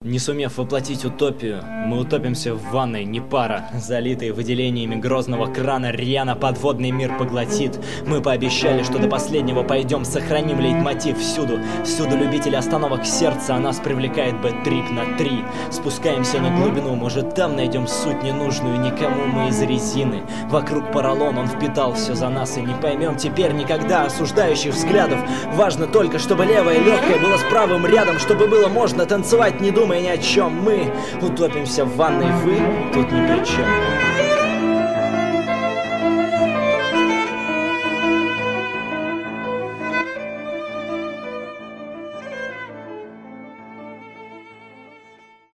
Не сумев воплотить утопию, мы утопимся в ванной, не пара, залитой выделениями грозного крана, рьяно подводный мир поглотит. Мы пообещали, что до последнего пойдем, сохраним лейтмотив всюду. Всюду любители остановок сердца, а нас привлекает бэт-трип на 3. Спускаемся на глубину, может там найдем суть ненужную, никому мы из резины. Вокруг поролон, он впитал все за нас, и не поймем теперь никогда осуждающих взглядов. Важно только, чтобы левое легкое было с правым рядом, чтобы было можно танцевать, не думая ни о чем. Мы утопимся в ванной, вы тут ни при чем.